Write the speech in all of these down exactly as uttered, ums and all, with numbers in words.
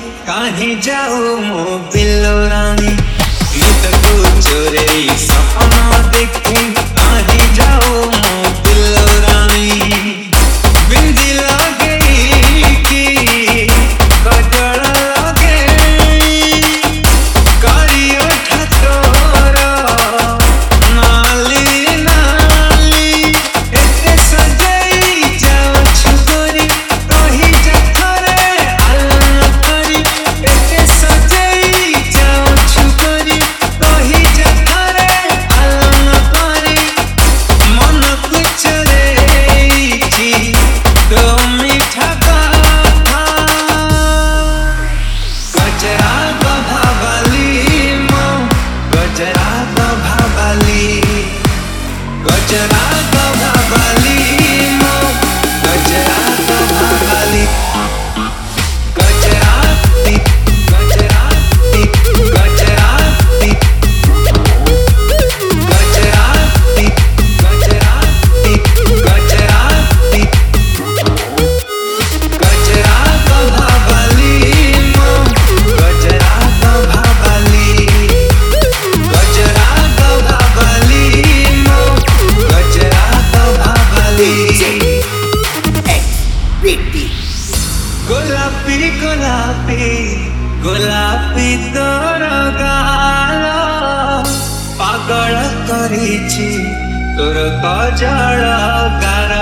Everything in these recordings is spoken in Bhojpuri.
कहीं जाऊ मो बिलो रानी मुझको चोरे सपना देखे कहीं जाऊ मो बिलो रानी बिंदी लागे की कजल लागे करियो ठतोरा नाली नाली एते सजई जाओ छुरी कही जथरे आलना करी एते सजई जाओ छुरी कही जथरे आलना करी मन कुछ रे छी तो मीठा कथा गजरा गभावली मो गजरा गभावली गजरा गभावली मो गजरा गभावली गजरा ती गजरा ती गजरा ती गजरा ती गजरा ती गजरा ती गजरा गभावली मो गजरा गभावली गजरा गभावली मो गजरा गभावली गोलापी गोलापी गोलापी तोर गाल पागल करिछि तोर कजल गार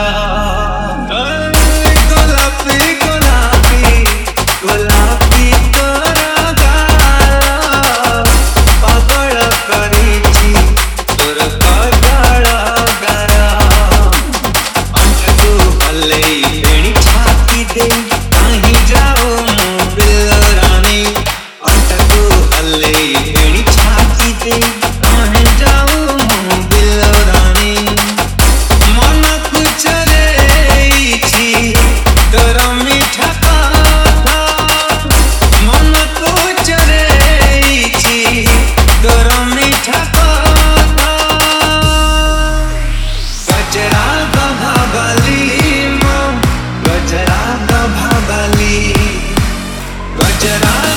गोलापी गोलापी गोलापी तोर गाल पागल करिछि तोर कजल गार अंतको हल्ले बेणी छाती दे कहीं जाओ मो बिलो रानी अंतको हल्ले बेणी छाती दे कहीं जाओ मो बिलो रानी मन कुछ रे छी तोर मीठा कथा मन कुछ रे छी तोर मीठा कथा गजरा गभावली मो गजरा गभावली गजरा